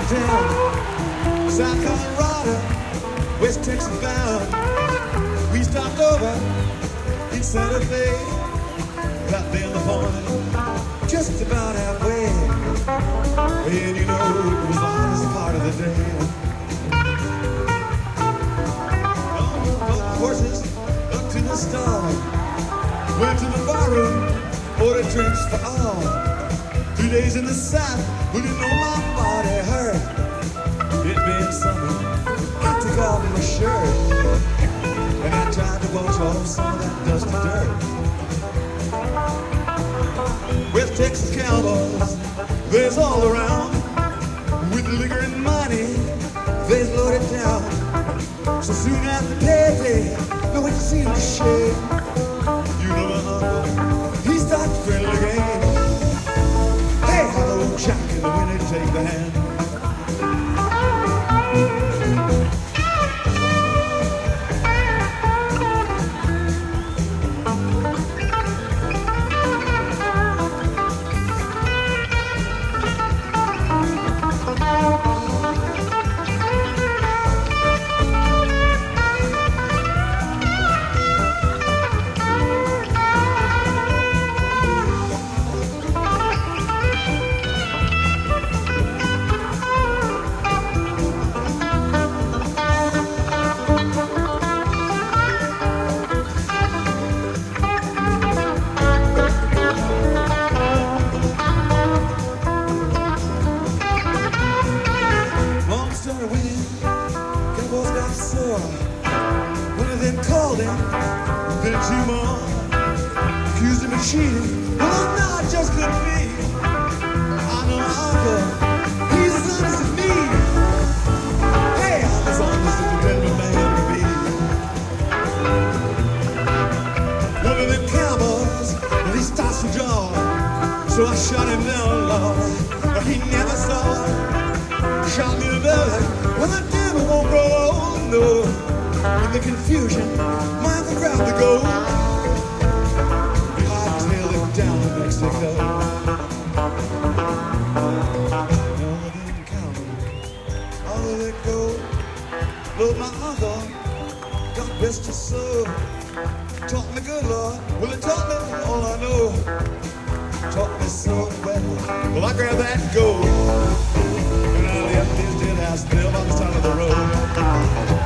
down South Colorado, West Texas bound. We stopped over in Santa Fe, got there in the morning, just about halfway. And you know, it was the hottest part of the day. Horses up to the stall, went to the barroom, ordered drinks for all. 2 days in the South, who didn't know my body hurt. It being summer, I took off my shirt, and I tried to wash off some of that dusty dirt. West Texas cowboys, there's all around, with liquor and money, they's loaded down. So soon after payday, no one seemed to shake. You know my uncle, he started the friendly game. Hey, hello, Jack, and the winner take the hand. One of them called him, then two more accused him of cheating. Well, no, it just couldn't be. I know my uncle, he's as honest as me. Hey, I'm as honest as a gentleman man can be. One of them cowboys, and he starts to draw, so I shot him down, Lord, but he never saw. Shot me in the belly, well, the devil won't grow old, no. In the confusion, Michael grabbed the gold. I tailed him down to Mexico. Now I didn't count all of that gold. Lord, my uncle, God rest his soul, taught me good, Lord. Well, it taught me all I know. Taught me so well. Well, I grabbed that gold, and I left his dead house there by the side of the road.